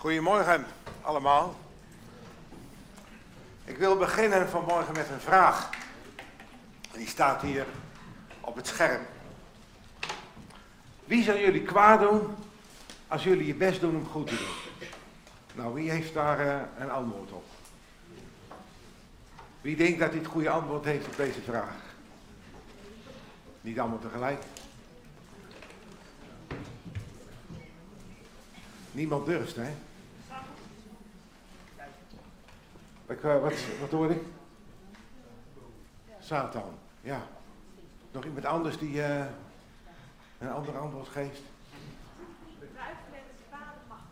Goedemorgen allemaal. Ik wil beginnen vanmorgen met een vraag. Die staat hier op het scherm. Wie zal jullie kwaad doen als jullie je best doen om goed te doen? Nou, wie heeft daar een antwoord op? Wie denkt dat hij het goede antwoord heeft op deze vraag? Niet allemaal tegelijk. Niemand durft, hè? Wat hoor ik? Satan, ja. Nog iemand anders die een ander antwoord geeft? De duivel en de kwade macht.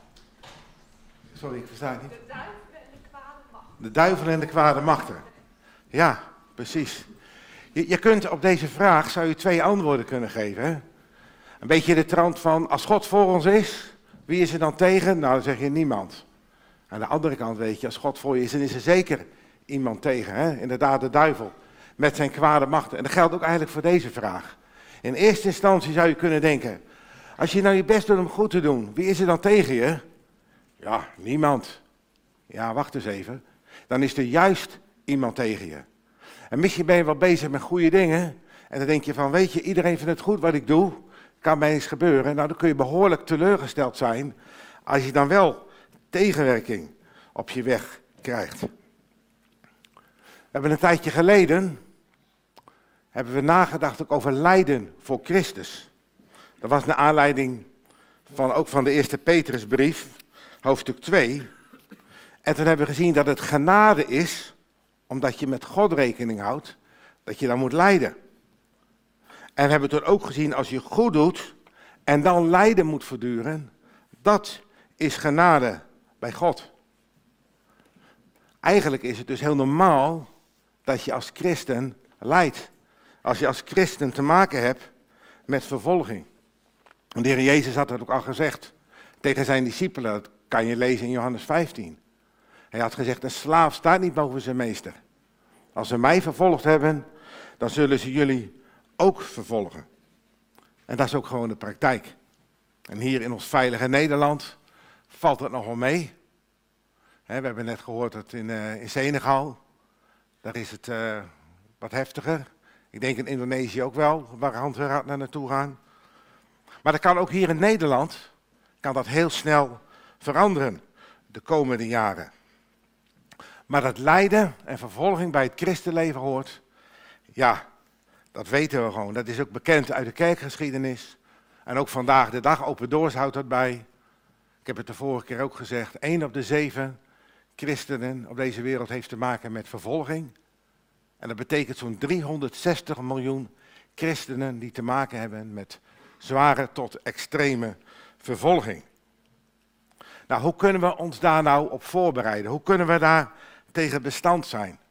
Sorry, ik versta het niet. De duivel en de kwade macht. De duivel en de kwade machten. Ja, precies. Je kunt op deze vraag, zou je 2 antwoorden kunnen geven. Hè? Een beetje de trant van, als God voor ons is, wie is er dan tegen? Nou, dan zeg je niemand. Aan de andere kant weet je, als God voor je is, dan is er zeker iemand tegen. Hè? Inderdaad, de duivel met zijn kwade machten. En dat geldt ook eigenlijk voor deze vraag. In eerste instantie zou je kunnen denken, als je nou je best doet om goed te doen, wie is er dan tegen je? Ja, niemand. Ja, wacht eens even. Dan is er juist iemand tegen je. En misschien ben je wel bezig met goede dingen. En dan denk je van, weet je, iedereen vindt het goed wat ik doe. Kan mij eens gebeuren. Nou, dan kun je behoorlijk teleurgesteld zijn als je dan wel tegenwerking op je weg krijgt. We hebben een tijdje geleden nagedacht ook over lijden voor Christus. Dat was naar aanleiding van de eerste Petrusbrief, hoofdstuk 2. En toen hebben we gezien dat het genade is, omdat je met God rekening houdt, dat je dan moet lijden. En we hebben toen ook gezien, als je goed doet en dan lijden moet verduren, dat is genade bij God. Eigenlijk is het dus heel normaal dat je als christen lijdt. Als je als christen te maken hebt met vervolging. En de Heer Jezus had dat ook al gezegd tegen zijn discipelen. Dat kan je lezen in Johannes 15. Hij had gezegd, een slaaf staat niet boven zijn meester. Als ze mij vervolgd hebben, dan zullen ze jullie ook vervolgen. En dat is ook gewoon de praktijk. En hier in ons veilige Nederland valt het nog wel mee. We hebben net gehoord dat in Senegal, daar is het wat heftiger. Ik denk in Indonesië ook wel, waar handwerk naar naartoe gaan. Maar dat kan ook hier in Nederland, kan dat heel snel veranderen de komende jaren. Maar dat lijden en vervolging bij het christenleven hoort, ja, dat weten we gewoon. Dat is ook bekend uit de kerkgeschiedenis. En ook vandaag de dag, Open Doors houdt dat bij. Ik heb het de vorige keer ook gezegd, 1 op de 7 christenen op deze wereld heeft te maken met vervolging. En dat betekent zo'n 360 miljoen christenen die te maken hebben met zware tot extreme vervolging. Nou, hoe kunnen we ons daar nou op voorbereiden? Hoe kunnen we daar tegen bestand zijn?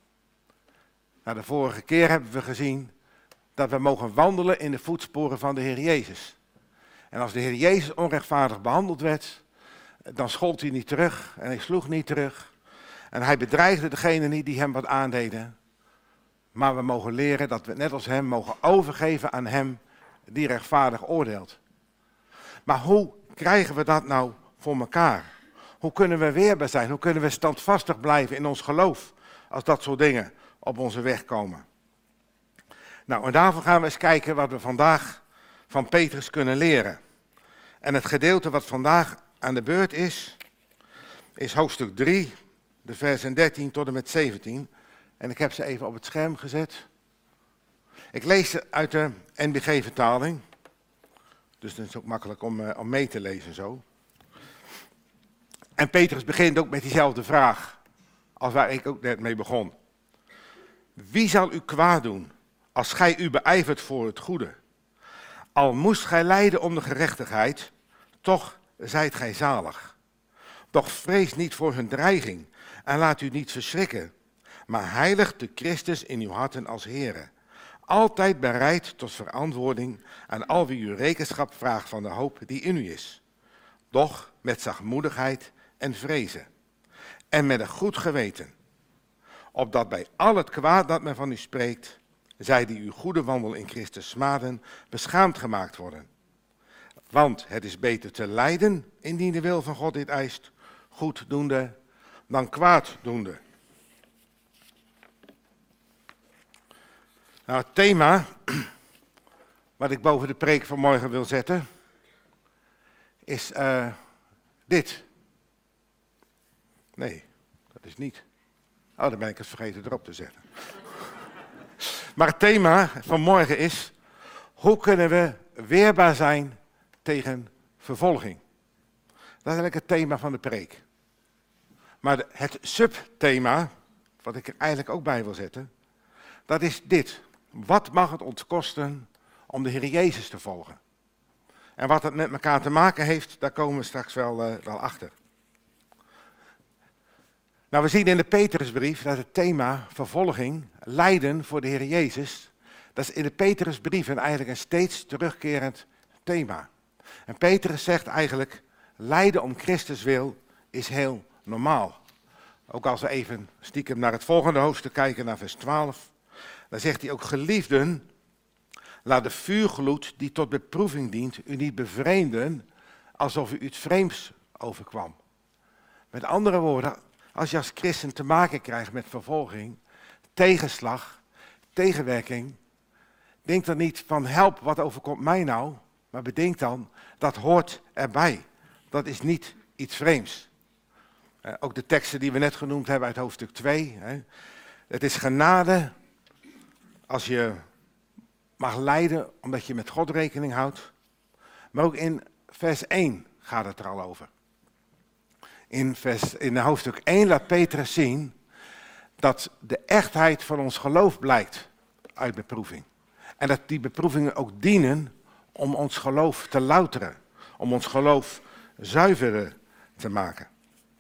Nou, de vorige keer hebben we gezien dat we mogen wandelen in de voetsporen van de Heer Jezus. En als de Heer Jezus onrechtvaardig behandeld werd, dan schold hij niet terug en hij sloeg niet terug. En hij bedreigde degenen niet die hem wat aandeden. Maar we mogen leren dat we net als hem mogen overgeven aan hem die rechtvaardig oordeelt. Maar hoe krijgen we dat nou voor elkaar? Hoe kunnen we weerbaar zijn? Hoe kunnen we standvastig blijven in ons geloof als dat soort dingen op onze weg komen? Nou, en daarvoor gaan we eens kijken wat we vandaag van Petrus kunnen leren. En het gedeelte wat vandaag aan de beurt is hoofdstuk 3, de versen 13 tot en met 17. En ik heb ze even op het scherm gezet. Ik lees ze uit de NBG-vertaling. Dus dat is ook makkelijk om mee te lezen zo. En Petrus begint ook met diezelfde vraag als waar ik ook net mee begon. Wie zal u kwaad doen als gij u beijvert voor het goede? Al moest gij lijden om de gerechtigheid, toch zijt gij zalig. Doch vrees niet voor hun dreiging en laat u niet verschrikken, maar heiligt de Christus in uw harten als Heere. Altijd bereid tot verantwoording aan al wie u rekenschap vraagt van de hoop die in u is. Doch met zachtmoedigheid en vrezen. En met een goed geweten. Opdat bij al het kwaad dat men van u spreekt, zij die uw goede wandel in Christus smaden, beschaamd gemaakt worden. Want het is beter te lijden, indien de wil van God dit eist, goeddoende dan kwaaddoende. Nou, het thema wat ik boven de preek van morgen wil zetten, is dit. Nee, dat is niet. Oh, dan ben ik het vergeten erop te zetten. Maar het thema van morgen is, hoe kunnen we weerbaar zijn tegen vervolging? Dat is eigenlijk het thema van de preek. Maar het subthema, wat ik er eigenlijk ook bij wil zetten, dat is dit. Wat mag het ons kosten om de Heer Jezus te volgen? En wat het met elkaar te maken heeft, daar komen we straks wel achter. Nou, we zien in de Petrusbrief dat het thema vervolging, lijden voor de Heer Jezus, dat is in de Petrusbrieven eigenlijk een steeds terugkerend thema. En Petrus zegt eigenlijk, lijden om Christus wil is heel normaal. Ook als we even stiekem naar het volgende hoofdstuk kijken, naar vers 12, dan zegt hij ook, geliefden, laat de vuurgloed die tot beproeving dient u niet bevreemden, alsof u iets vreemds overkwam. Met andere woorden, als je als christen te maken krijgt met vervolging, tegenslag, tegenwerking, denk dan niet van help, wat overkomt mij nou? Maar bedenk dan, dat hoort erbij. Dat is niet iets vreemds. Ook de teksten die we net genoemd hebben uit hoofdstuk 2. Het is genade als je mag lijden omdat je met God rekening houdt. Maar ook in vers 1 gaat het er al over. In hoofdstuk 1 laat Petrus zien dat de echtheid van ons geloof blijkt uit beproeving. En dat die beproevingen ook dienen om ons geloof te louteren. Om ons geloof zuiverder te maken.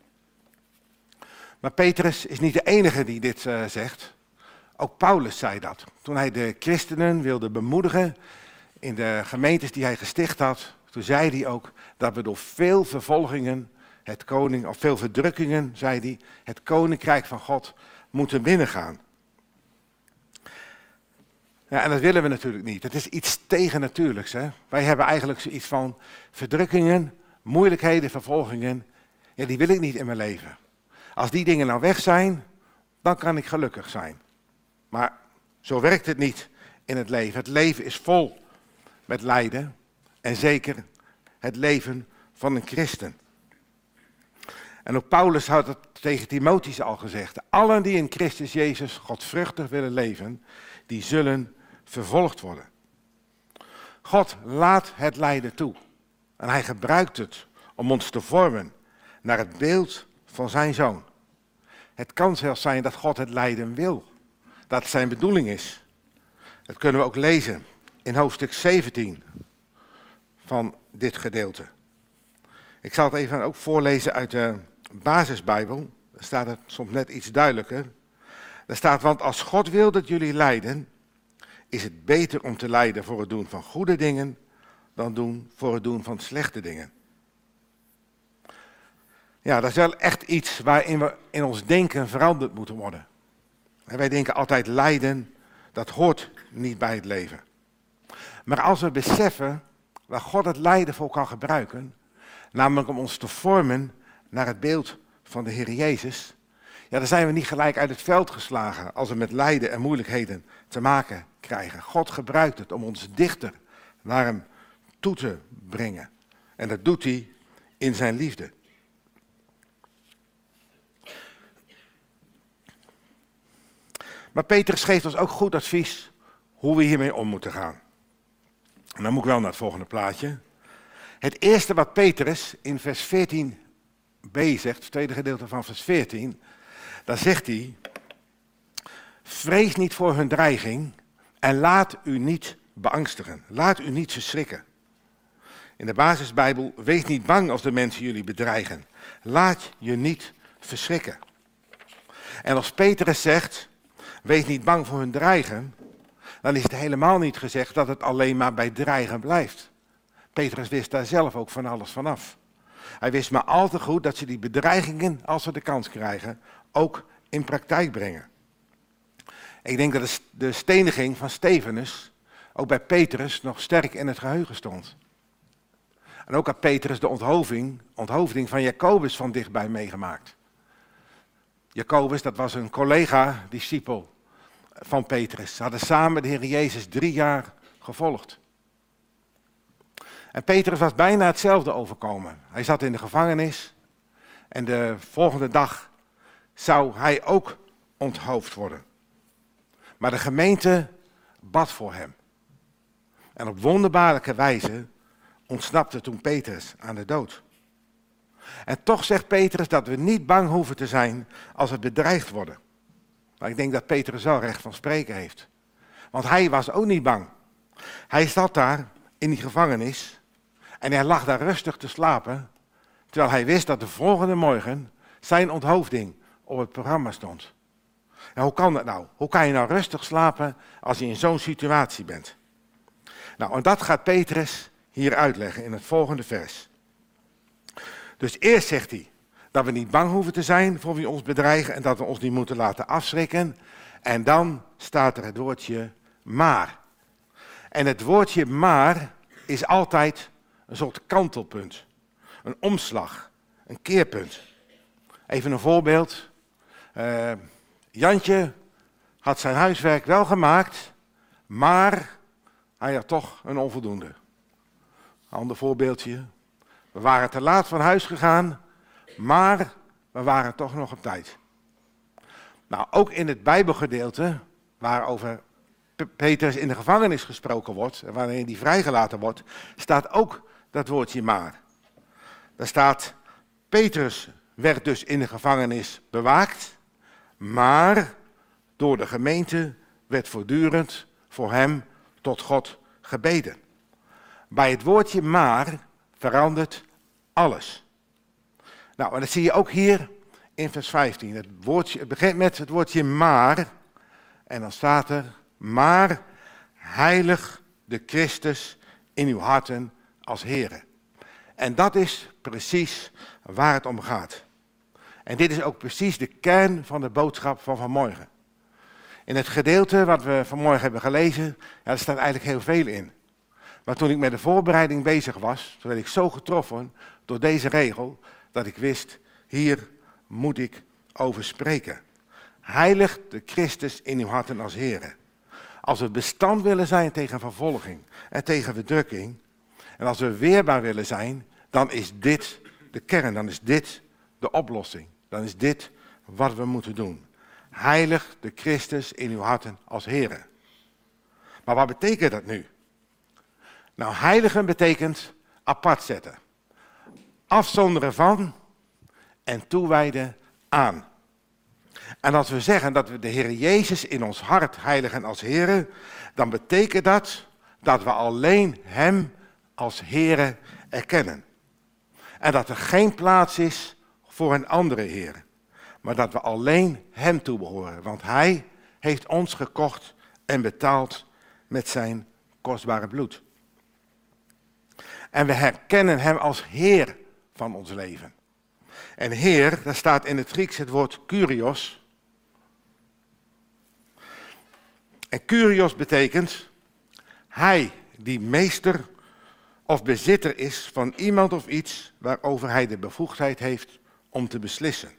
Maar Petrus is niet de enige die dit zegt. Ook Paulus zei dat. Toen hij de christenen wilde bemoedigen in de gemeentes die hij gesticht had, toen zei hij ook dat we door veel vervolgingen veel verdrukkingen, zei hij, het koninkrijk van God moeten binnengaan. Ja, en dat willen we natuurlijk niet. Het is iets tegennatuurlijks. Hè? Wij hebben eigenlijk zoiets van verdrukkingen, moeilijkheden, vervolgingen. Ja, die wil ik niet in mijn leven. Als die dingen nou weg zijn, dan kan ik gelukkig zijn. Maar zo werkt het niet in het leven. Het leven is vol met lijden. En zeker het leven van een christen. En ook Paulus had het tegen Timotheus al gezegd. Allen die in Christus Jezus godvruchtig willen leven, die zullen vervolgd worden. God laat het lijden toe. En hij gebruikt het om ons te vormen naar het beeld van zijn Zoon. Het kan zelfs zijn dat God het lijden wil. Dat het zijn bedoeling is. Dat kunnen we ook lezen in hoofdstuk 17 van dit gedeelte. Ik zal het even ook voorlezen uit de basisbijbel. Daar staat het soms net iets duidelijker. Daar staat, want als God wil dat jullie lijden, is het beter om te lijden voor het doen van goede dingen dan voor het doen van slechte dingen. Ja, dat is wel echt iets waarin we in ons denken veranderd moeten worden. En wij denken altijd lijden, dat hoort niet bij het leven. Maar als we beseffen waar God het lijden voor kan gebruiken, namelijk om ons te vormen naar het beeld van de Heer Jezus, ja, dan zijn we niet gelijk uit het veld geslagen als we met lijden en moeilijkheden te maken krijgen. God gebruikt het om ons dichter naar hem toe te brengen. En dat doet hij in zijn liefde. Maar Petrus geeft ons ook goed advies hoe we hiermee om moeten gaan. En dan moet ik wel naar het volgende plaatje. Het eerste wat Petrus in vers 14b zegt, het tweede gedeelte van vers 14, dan zegt hij, vrees niet voor hun dreiging en laat u niet beangstigen. Laat u niet verschrikken. In de basisbijbel, wees niet bang als de mensen jullie bedreigen. Laat je niet verschrikken. En als Petrus zegt, wees niet bang voor hun dreigen, dan is het helemaal niet gezegd dat het alleen maar bij dreigen blijft. Petrus wist daar zelf ook van alles vanaf. Hij wist maar al te goed dat ze die bedreigingen, als ze de kans krijgen, ook in praktijk brengen. Ik denk dat de steniging van Stefanus ook bij Petrus nog sterk in het geheugen stond. En ook had Petrus de onthoofding van Jacobus van dichtbij meegemaakt. Jacobus, dat was een collega-discipel van Petrus. Ze hadden samen de Heer Jezus 3 jaar gevolgd. En Petrus was bijna hetzelfde overkomen. Hij zat in de gevangenis en de volgende dag zou hij ook onthoofd worden. Maar de gemeente bad voor hem. En op wonderbaarlijke wijze ontsnapte toen Petrus aan de dood. En toch zegt Petrus dat we niet bang hoeven te zijn als we bedreigd worden. Maar ik denk dat Petrus wel recht van spreken heeft. Want hij was ook niet bang. Hij zat daar in die gevangenis en hij lag daar rustig te slapen, terwijl hij wist dat de volgende morgen zijn onthoofding op het programma stond. En hoe kan dat nou? Hoe kan je nou rustig slapen als je in zo'n situatie bent? Nou, en dat gaat Petrus hier uitleggen in het volgende vers. Dus eerst zegt hij dat we niet bang hoeven te zijn voor wie ons bedreigen en dat we ons niet moeten laten afschrikken. En dan staat er het woordje maar. En het woordje maar is altijd een soort kantelpunt, een omslag, een keerpunt. Even een voorbeeld. Jantje had zijn huiswerk wel gemaakt, maar hij had toch een onvoldoende. Ander voorbeeldje. We waren te laat van huis gegaan, maar we waren toch nog op tijd. Nou, ook in het Bijbelgedeelte, waar over Petrus in de gevangenis gesproken wordt, en wanneer die vrijgelaten wordt, staat ook dat woordje maar. Daar staat, Petrus werd dus in de gevangenis bewaakt, maar door de gemeente werd voortdurend voor hem tot God gebeden. Bij het woordje maar verandert alles. Nou, en dat zie je ook hier in vers 15. Het begint met het woordje maar. En dan staat er, maar heilig de Christus in uw harten als Here. En dat is precies waar het om gaat. En dit is ook precies de kern van de boodschap van vanmorgen. In het gedeelte wat we vanmorgen hebben gelezen, ja, er staat eigenlijk heel veel in. Maar toen ik met de voorbereiding bezig was, toen werd ik zo getroffen door deze regel, dat ik wist, hier moet ik over spreken. Heilig de Christus in uw harten als Here. Als we bestand willen zijn tegen vervolging en tegen verdrukking, en als we weerbaar willen zijn, dan is dit de kern, dan is dit de oplossing. Dan is dit wat we moeten doen. Heilig de Christus in uw harten als Here. Maar wat betekent dat nu? Nou, heiligen betekent apart zetten. Afzonderen van en toewijden aan. En als we zeggen dat we de Heer Jezus in ons hart heiligen als Here, dan betekent dat dat we alleen Hem als Here erkennen. En dat er geen plaats is voor een andere Heer. Maar dat we alleen Hem toebehoren. Want Hij heeft ons gekocht en betaald met zijn kostbare bloed. En we herkennen Hem als Heer van ons leven. En Heer, daar staat in het Grieks het woord Kyrios. En Kyrios betekent Hij die meester of bezitter is van iemand of iets waarover Hij de bevoegdheid heeft om te beslissen.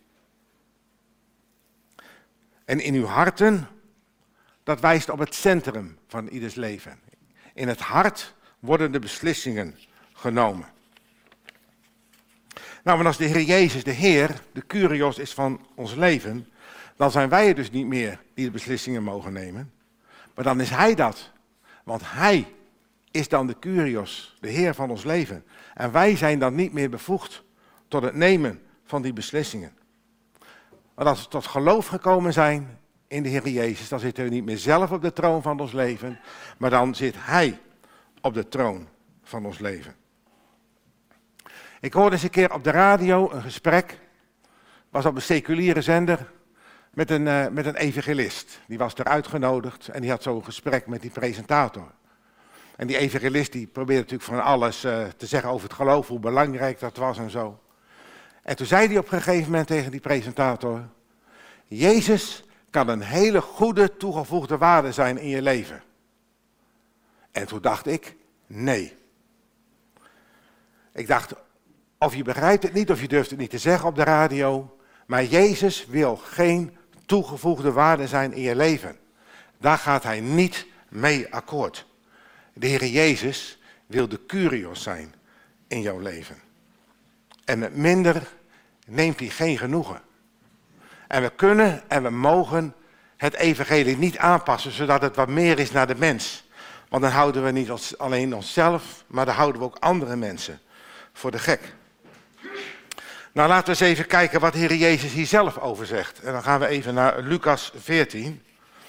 En in uw harten, dat wijst op het centrum van ieders leven. In het hart worden de beslissingen genomen. Nou, en als de Heer Jezus, de Heer, de Kyrios is van ons leven, dan zijn wij het dus niet meer die de beslissingen mogen nemen. Maar dan is Hij dat. Want Hij is dan de Kyrios, de Heer van ons leven. En wij zijn dan niet meer bevoegd tot het nemen van die beslissingen. Want als we tot geloof gekomen zijn in de Heer Jezus, dan zitten we niet meer zelf op de troon van ons leven, maar dan zit Hij op de troon van ons leven. Ik hoorde eens een keer op de radio een gesprek, was op een seculiere zender, met een evangelist. Die was er uitgenodigd en die had zo'n gesprek met die presentator. En die evangelist die probeerde natuurlijk van alles te zeggen over het geloof, hoe belangrijk dat was en zo. En toen zei hij op een gegeven moment tegen die presentator, Jezus kan een hele goede toegevoegde waarde zijn in je leven. En toen dacht ik, nee. Ik dacht, of je begrijpt het niet of je durft het niet te zeggen op de radio. Maar Jezus wil geen toegevoegde waarde zijn in je leven. Daar gaat hij niet mee akkoord. De Heer Jezus wil de Kyrios zijn in jouw leven. En met minder neemt hij geen genoegen. En we kunnen en we mogen het evangelie niet aanpassen, zodat het wat meer is naar de mens. Want dan houden we niet alleen onszelf, maar dan houden we ook andere mensen voor de gek. Nou, laten we eens even kijken wat de Heer Jezus hier zelf over zegt. En dan gaan we even naar Lucas 14.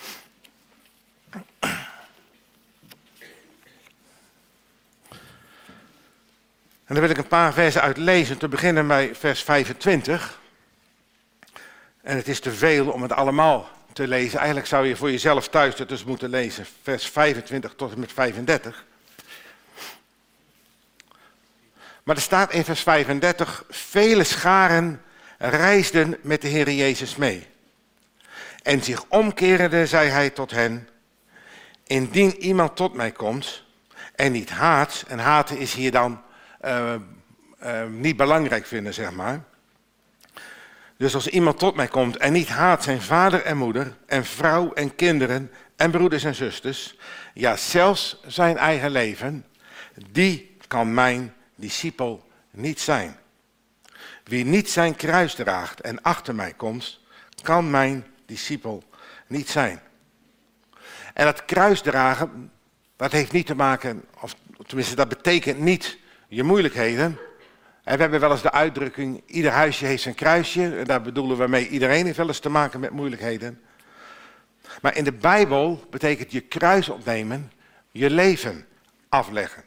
En daar wil ik een paar versen uit lezen, te beginnen bij vers 25. En het is te veel om het allemaal te lezen. Eigenlijk zou je voor jezelf thuis het dus moeten lezen. Vers 25 tot en met 35. Maar er staat in vers 35, vele scharen reisden met de Heer Jezus mee. En zich omkerende zei hij tot hen, indien iemand tot mij komt en niet haat, en haten is hier dan niet belangrijk vinden, zeg maar. Dus als iemand tot mij komt en niet haat zijn vader en moeder en vrouw en kinderen en broeders en zusters, ja zelfs zijn eigen leven, die kan mijn discipel niet zijn. Wie niet zijn kruis draagt en achter mij komt, kan mijn discipel niet zijn. En dat kruis dragen, dat heeft niet te maken, of tenminste dat betekent niet je moeilijkheden. En we hebben wel eens de uitdrukking, ieder huisje heeft zijn kruisje. En daar bedoelen we mee, iedereen heeft wel eens te maken met moeilijkheden. Maar in de Bijbel betekent je kruis opnemen, je leven afleggen.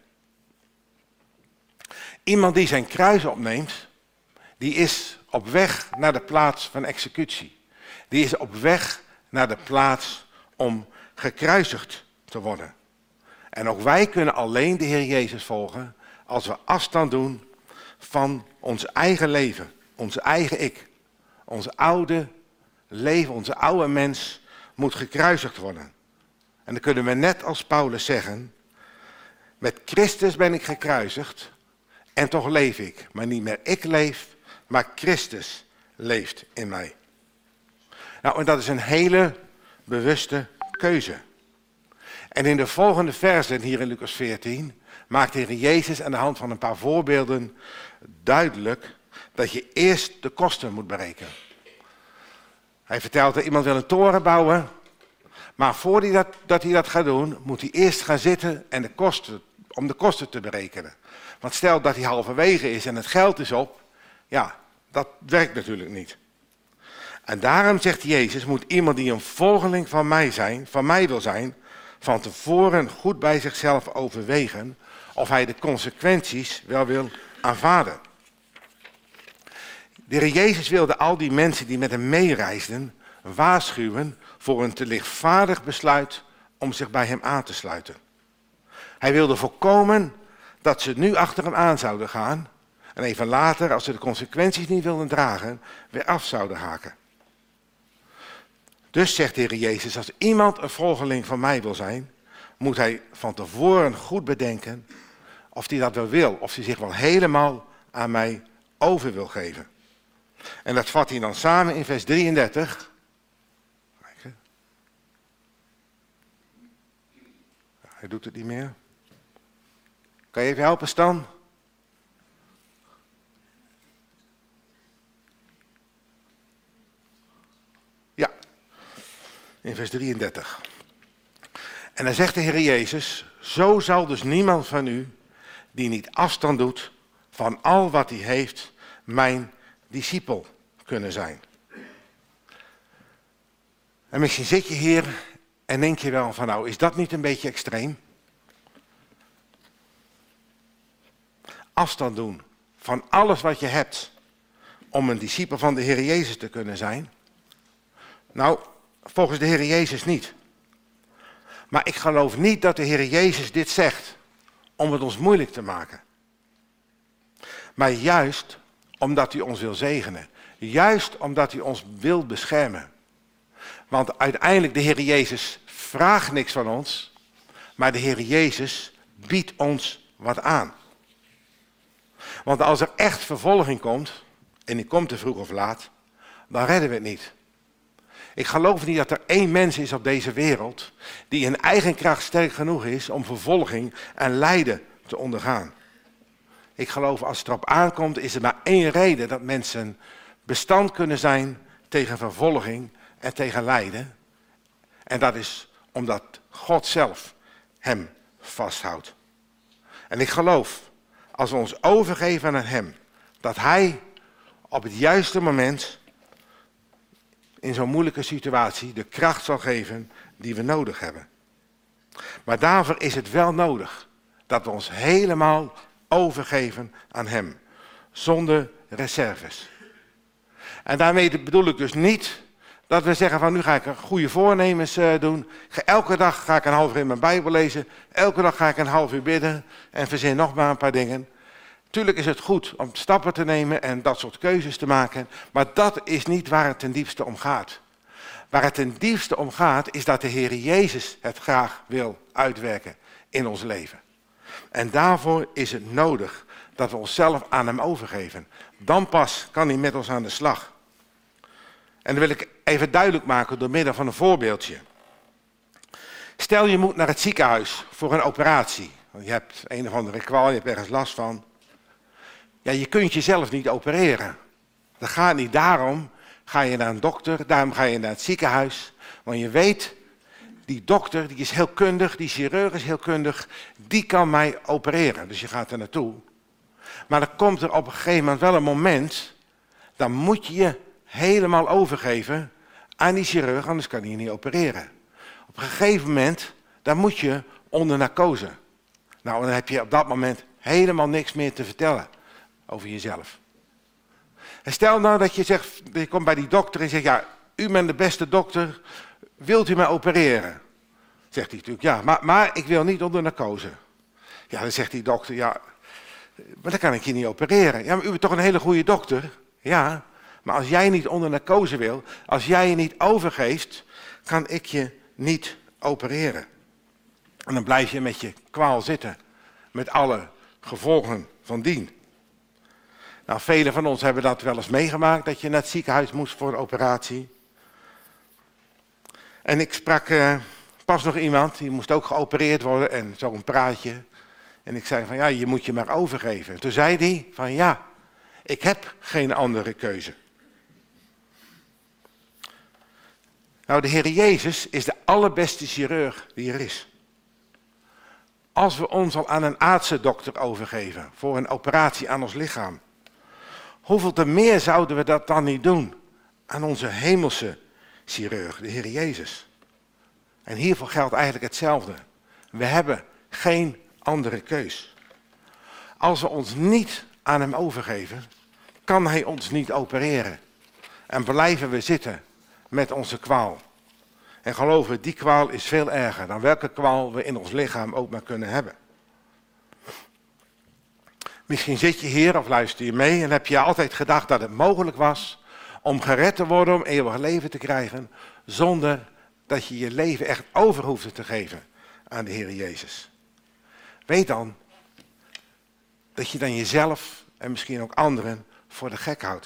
Iemand die zijn kruis opneemt, die is op weg naar de plaats van executie. Die is op weg naar de plaats om gekruisigd te worden. En ook wij kunnen alleen de Heer Jezus volgen als we afstand doen van ons eigen leven, ons eigen ik. Ons oude leven, onze oude mens moet gekruisigd worden. En dan kunnen we net als Paulus zeggen, met Christus ben ik gekruisigd en toch leef ik. Maar niet meer ik leef, maar Christus leeft in mij. Nou, en dat is een hele bewuste keuze. En in de volgende versen, hier in Lucas 14, maakt de Heer Jezus aan de hand van een paar voorbeelden duidelijk dat je eerst de kosten moet berekenen. Hij vertelt dat iemand wil een toren bouwen, maar voordat hij dat gaat doen, moet hij eerst gaan zitten en om de kosten te berekenen. Want stel dat hij halverwege is en het geld is op, ja, dat werkt natuurlijk niet. En daarom zegt Jezus, moet iemand die een volgeling van mij wil zijn, van tevoren goed bij zichzelf overwegen of hij de consequenties wel wil aanvaarden. De Heer Jezus wilde al die mensen die met hem meereisden waarschuwen voor een te lichtvaardig besluit om zich bij hem aan te sluiten. Hij wilde voorkomen dat ze nu achter hem aan zouden gaan en even later, als ze de consequenties niet wilden dragen, weer af zouden haken. Dus zegt de Heer Jezus, als iemand een volgeling van mij wil zijn, moet hij van tevoren goed bedenken of hij dat wel wil, of hij zich wel helemaal aan mij over wil geven. En dat vat hij dan samen in vers 33. Hij doet het niet meer. Kan je even helpen, Stan? Ja, in vers 33. En dan zegt de Heer Jezus, zo zal dus niemand van u die niet afstand doet van al wat hij heeft, mijn discipel kunnen zijn. En misschien zit je hier en denk je wel van, nou, is dat niet een beetje extreem? Afstand doen van alles wat je hebt om een discipel van de Heer Jezus te kunnen zijn? Nou, volgens de Heer Jezus niet. Maar ik geloof niet dat de Heer Jezus dit zegt om het ons moeilijk te maken. Maar juist omdat hij ons wil zegenen. Juist omdat hij ons wil beschermen. Want uiteindelijk de Heer Jezus vraagt niks van ons, maar de Heer Jezus biedt ons wat aan. Want als er echt vervolging komt, en die komt te vroeg of laat, dan redden we het niet. Ik geloof niet dat er één mens is op deze wereld die in eigen kracht sterk genoeg is om vervolging en lijden te ondergaan. Ik geloof als het erop aankomt is er maar één reden dat mensen bestand kunnen zijn tegen vervolging en tegen lijden. En dat is omdat God zelf hem vasthoudt. En ik geloof, als we ons overgeven aan hem, dat hij op het juiste moment in zo'n moeilijke situatie de kracht zal geven die we nodig hebben. Maar daarvoor is het wel nodig dat we ons helemaal overgeven aan hem, zonder reserves. En daarmee bedoel ik dus niet dat we zeggen van nu ga ik goede voornemens doen. Elke dag ga ik een half uur in mijn Bijbel lezen. Elke dag ga ik een half uur bidden en verzin nog maar een paar dingen. Tuurlijk is het goed om stappen te nemen en dat soort keuzes te maken. Maar dat is niet waar het ten diepste om gaat. Waar het ten diepste om gaat is dat de Heer Jezus het graag wil uitwerken in ons leven. En daarvoor is het nodig dat we onszelf aan hem overgeven. Dan pas kan hij met ons aan de slag. En dat wil ik even duidelijk maken door middel van een voorbeeldje. Stel je moet naar het ziekenhuis voor een operatie. Je hebt een of andere kwaal, je hebt ergens last van. Ja, je kunt jezelf niet opereren. Dat gaat niet. Daarom ga je naar een dokter, daarom ga je naar het ziekenhuis. Want je weet, die dokter die is heel kundig, die chirurg is heel kundig, die kan mij opereren. Dus je gaat er naartoe. Maar dan komt er op een gegeven moment wel een moment, dan moet je je helemaal overgeven aan die chirurg, anders kan hij je niet opereren. Op een gegeven moment, dan moet je onder narcose. Nou, dan heb je op dat moment helemaal niks meer te vertellen over jezelf. En stel nou dat je zegt, je komt bij die dokter en zegt, ja, u bent de beste dokter, wilt u mij opereren? Zegt hij natuurlijk, ja, maar ik wil niet onder narcose. Ja, dan zegt die dokter, ja, maar dan kan ik je niet opereren. Ja, maar u bent toch een hele goede dokter? Ja, maar als jij niet onder narcose wil, als jij je niet overgeeft, kan ik je niet opereren. En dan blijf je met je kwaal zitten, met alle gevolgen van dien. Nou, velen van ons hebben dat wel eens meegemaakt, dat je naar het ziekenhuis moest voor een operatie. En ik sprak pas nog iemand, die moest ook geopereerd worden en zo'n praatje. En ik zei van ja, je moet je maar overgeven. Toen zei hij van ja, ik heb geen andere keuze. Nou, de Heer Jezus is de allerbeste chirurg die er is. Als we ons al aan een aardse dokter overgeven voor een operatie aan ons lichaam, hoeveel te meer zouden we dat dan niet doen aan onze hemelse chirurg, de Heer Jezus. En hiervoor geldt eigenlijk hetzelfde. We hebben geen andere keus. Als we ons niet aan hem overgeven, kan hij ons niet opereren. En blijven we zitten met onze kwaal. En geloven, die kwaal is veel erger dan welke kwaal we in ons lichaam ook maar kunnen hebben. Misschien zit je hier of luister je mee en heb je altijd gedacht dat het mogelijk was om gered te worden, om eeuwig leven te krijgen, zonder dat je je leven echt over hoefde te geven aan de Heer Jezus. Weet dan dat je dan jezelf en misschien ook anderen voor de gek houdt.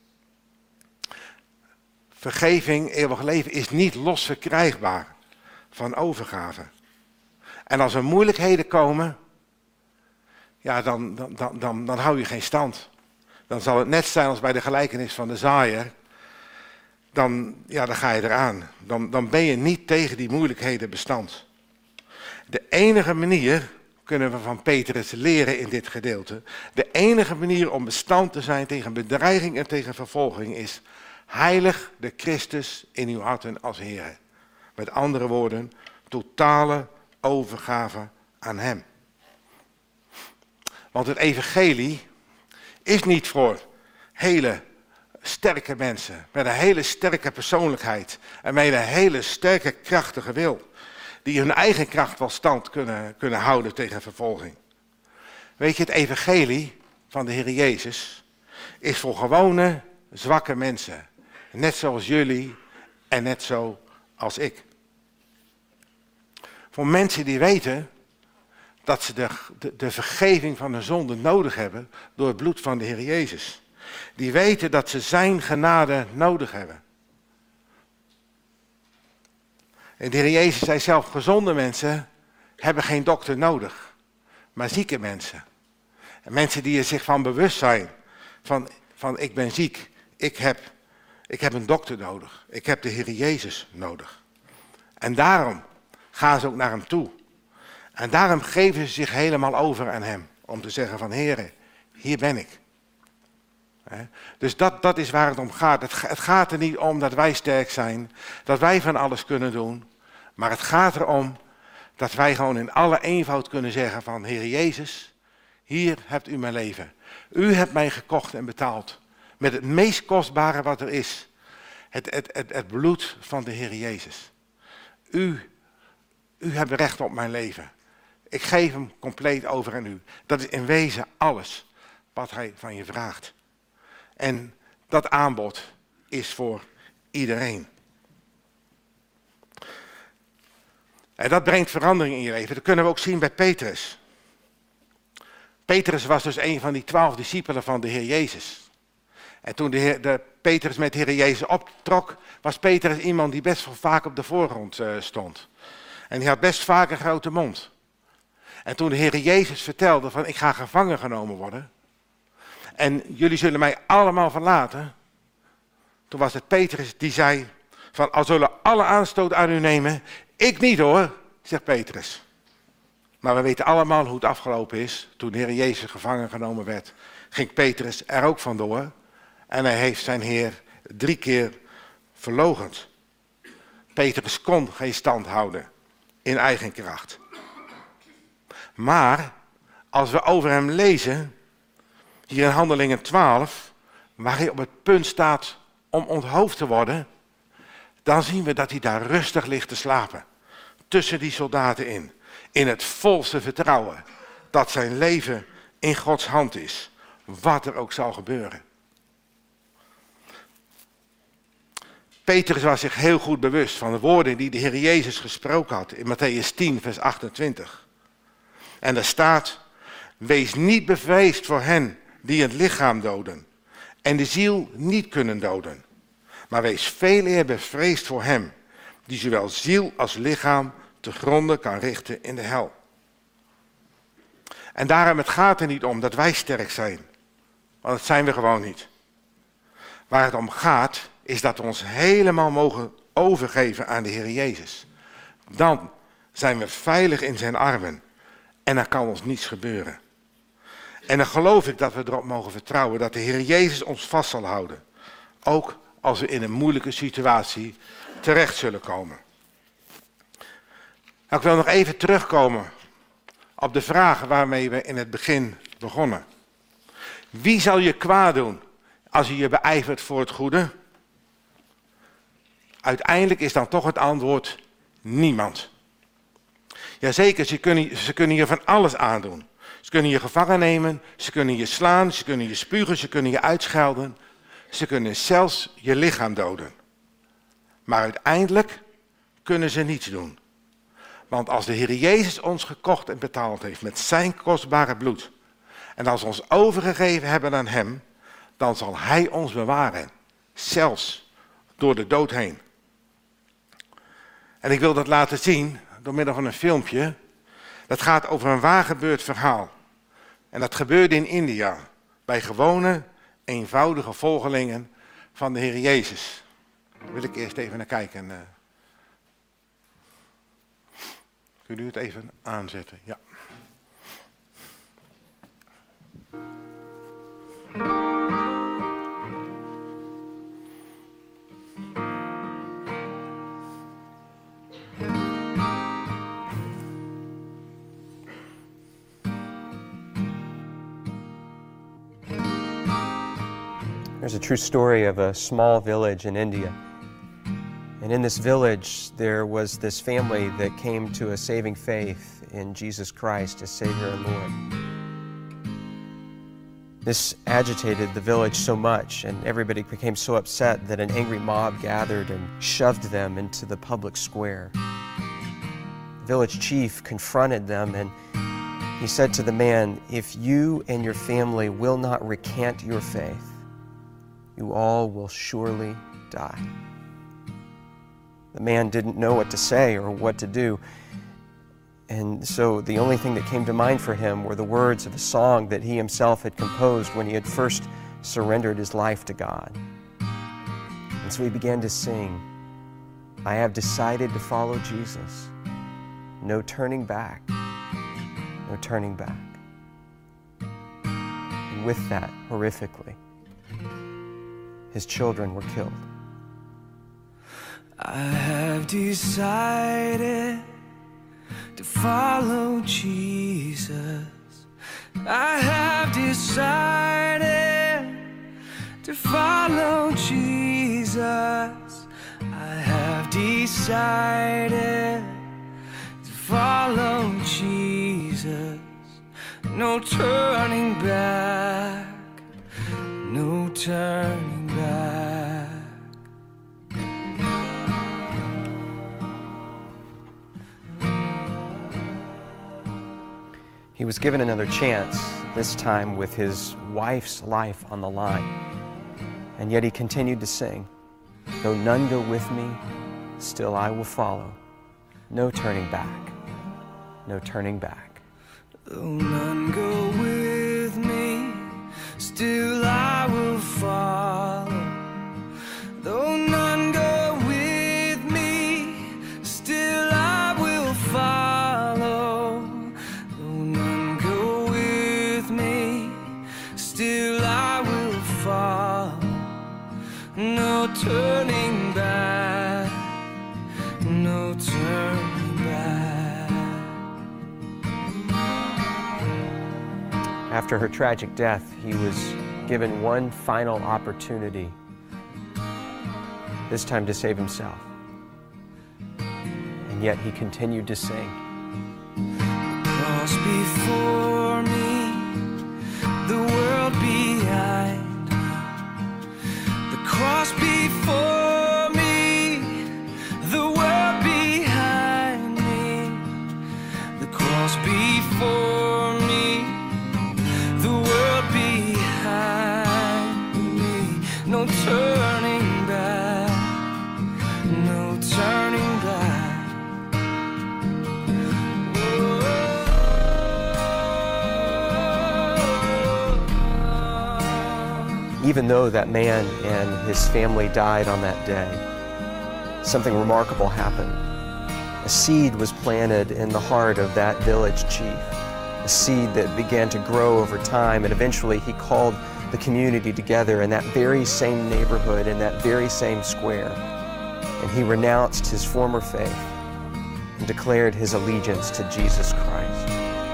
Vergeving, eeuwig leven is niet los verkrijgbaar van overgave. En als er moeilijkheden komen, ja, dan hou je geen stand. Dan zal het net zijn als bij de gelijkenis van de zaaier. Dan ga je eraan. Dan ben je niet tegen die moeilijkheden bestand. De enige manier, kunnen we van Petrus leren in dit gedeelte, de enige manier om bestand te zijn tegen bedreiging en tegen vervolging is: heilig de Christus in uw harten als Heer. Met andere woorden, totale overgave aan hem. Want het evangelie is niet voor hele sterke mensen, met een hele sterke persoonlijkheid en met een hele sterke krachtige wil, die hun eigen kracht wel stand kunnen houden tegen vervolging. Weet je, het evangelie van de Heer Jezus is voor gewone, zwakke mensen. Net zoals jullie en net zo als ik. Voor mensen die weten dat ze de vergeving van hun zonde nodig hebben door het bloed van de Heer Jezus. Die weten dat ze zijn genade nodig hebben. En de Heer Jezus zei zelf, gezonde mensen hebben geen dokter nodig, maar zieke mensen. En mensen die er zich van bewust zijn, van ik ben ziek, ik heb een dokter nodig, ik heb de Heer Jezus nodig. En daarom gaan ze ook naar hem toe. En daarom geven ze zich helemaal over aan hem, om te zeggen van Heere, hier ben ik. Dus dat is waar het om gaat. Het gaat er niet om dat wij sterk zijn, dat wij van alles kunnen doen. Maar het gaat erom dat wij gewoon in alle eenvoud kunnen zeggen van Heer Jezus, hier hebt u mijn leven. U hebt mij gekocht en betaald met het meest kostbare wat er is. Het bloed van de Heer Jezus. U hebt recht op mijn leven. Ik geef hem compleet over aan u. Dat is in wezen alles wat hij van je vraagt. En dat aanbod is voor iedereen. En dat brengt verandering in je leven. Dat kunnen we ook zien bij Petrus. Petrus was dus een van die 12 discipelen van de Heer Jezus. En toen Petrus met de Heer Jezus optrok, was Petrus iemand die best wel vaak op de voorgrond stond. En die had best vaak een grote mond. En toen de Heer Jezus vertelde van ik ga gevangen genomen worden. En jullie zullen mij allemaal verlaten. Toen was het Petrus die zei van al zullen alle aanstoot aan u nemen. Ik niet hoor, zegt Petrus. Maar we weten allemaal hoe het afgelopen is. Toen de Heer Jezus gevangen genomen werd, ging Petrus er ook vandoor. En hij heeft zijn Heer 3 keer verloochend. Petrus kon geen stand houden in eigen kracht. Maar als we over hem lezen, hier in Handelingen 12, waar hij op het punt staat om onthoofd te worden, dan zien we dat hij daar rustig ligt te slapen. Tussen die soldaten in het volste vertrouwen dat zijn leven in Gods hand is, wat er ook zal gebeuren. Petrus was zich heel goed bewust van de woorden die de Heer Jezus gesproken had in Mattheüs 10, vers 28. En daar staat, wees niet bevreesd voor hen die het lichaam doden en de ziel niet kunnen doden. Maar wees veel eer bevreesd voor hem die zowel ziel als lichaam te gronde kan richten in de hel. En daarom, het gaat er niet om dat wij sterk zijn, want dat zijn we gewoon niet. Waar het om gaat, is dat we ons helemaal mogen overgeven aan de Heer Jezus. Dan zijn we veilig in zijn armen en dan kan ons niets gebeuren. En dan geloof ik dat we erop mogen vertrouwen dat de Heer Jezus ons vast zal houden. Ook als we in een moeilijke situatie terecht zullen komen. Nou, ik wil nog even terugkomen op de vraag waarmee we in het begin begonnen. Wie zal je kwaad doen als je je beijvert voor het goede? Uiteindelijk is dan toch het antwoord niemand. Jazeker, ze kunnen je van alles aandoen. Ze kunnen je gevangen nemen, ze kunnen je slaan, ze kunnen je spugen, ze kunnen je uitschelden. Ze kunnen zelfs je lichaam doden. Maar uiteindelijk kunnen ze niets doen. Want als de Heer Jezus ons gekocht en betaald heeft met zijn kostbare bloed, en als we ons overgegeven hebben aan hem, dan zal hij ons bewaren. Zelfs door de dood heen. En ik wil dat laten zien door middel van een filmpje. Dat gaat over een waar gebeurd verhaal. En dat gebeurde in India. Bij gewone, eenvoudige volgelingen van de Heer Jezus. Daar wil ik eerst even naar kijken. Kunt u het even aanzetten? Ja. There's a true story of a small village in India. And in this village, there was this family that came to a saving faith in Jesus Christ as Savior and Lord. This agitated the village so much, and everybody became so upset that an angry mob gathered and shoved them into the public square. The village chief confronted them, and He said to the man, "If you and your family will not recant your faith, you all will surely die." The man didn't know what to say or what to do. And so the only thing that came to mind for him were the words of a song that he himself had composed when he had first surrendered his life to God. And so he began to sing, "I have decided to follow Jesus. No turning back, no turning back." And with that, horrifically, his children were killed. I have decided to follow Jesus. I have decided to follow Jesus. I have decided to follow Jesus. No turning back, no turning back. He was given another chance, this time with his wife's life on the line. And yet he continued to sing, "Though none go with me, still I will follow. No turning back, no turning back." Though none go with me, still I will follow. Though none go with me, still I will follow. Though none go with me, still I will follow. No turning back, no turning back. After her tragic death, he was given one final opportunity, this time to save himself. And yet he continued to sing. Cross before me, the world behind me. The cross before me, the world behind me. The cross before me, the world behind me. No turning back, no turning back. Even though that man and his family died on that day, something remarkable happened. A seed was planted in the heart of that village chief, a seed that began to grow over time, and eventually he called the community together in that very same neighborhood, in that very same square, and he renounced his former faith and declared his allegiance to Jesus Christ.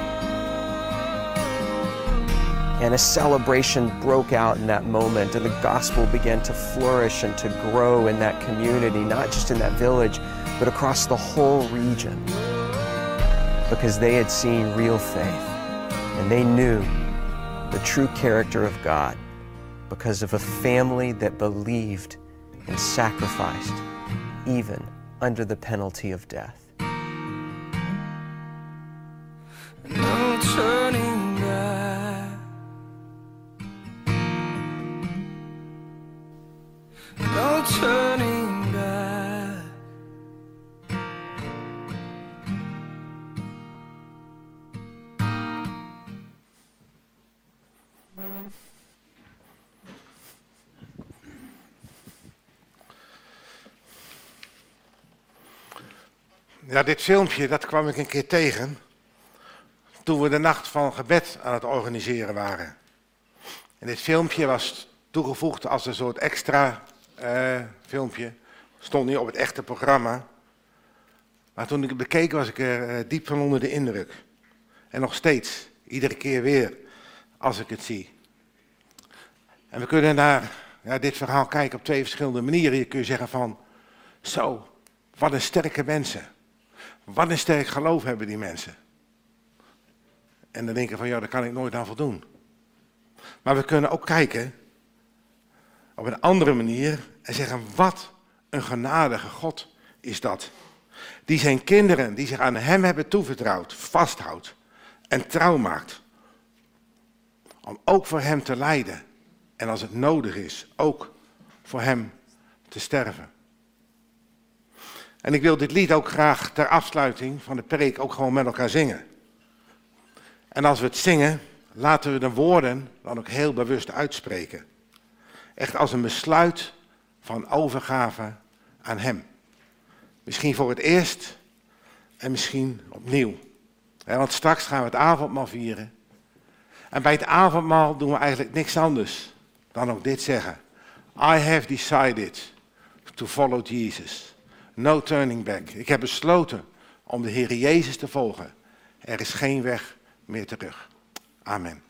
And a celebration broke out in that moment, and the gospel began to flourish and to grow in that community, not just in that village, but across the whole region, because they had seen real faith, and they knew the true character of God because of a family that believed and sacrificed, even under the penalty of death. No turning back, no turning back. Ja, dit filmpje, dat kwam ik een keer tegen toen we de nacht van gebed aan het organiseren waren. En dit filmpje was toegevoegd als een soort extra filmpje. Stond niet op het echte programma. Maar toen ik het bekeek was ik er diep van onder de indruk. En nog steeds, iedere keer weer, als ik het zie. En we kunnen naar dit verhaal kijken op twee verschillende manieren. Je kunt zeggen van, zo, wat een sterke mensen. Wat een sterk geloof hebben die mensen. En dan denken van, ja, daar kan ik nooit aan voldoen. Maar we kunnen ook kijken op een andere manier en zeggen, wat een genadige God is dat. Die zijn kinderen, die zich aan hem hebben toevertrouwd, vasthoudt. en trouw maakt. Om ook voor hem te lijden. En als het nodig is, ook voor hem te sterven. En ik wil dit lied ook graag ter afsluiting van de preek ook gewoon met elkaar zingen. En als we het zingen, laten we de woorden dan ook heel bewust uitspreken. Echt als een besluit van overgave aan hem. Misschien voor het eerst en misschien opnieuw. Want straks gaan we het avondmaal vieren. En bij het avondmaal doen we eigenlijk niks anders dan ook dit zeggen. I have decided to follow Jesus. No turning back. Ik heb besloten om de Heer Jezus te volgen. Er is geen weg meer terug. Amen.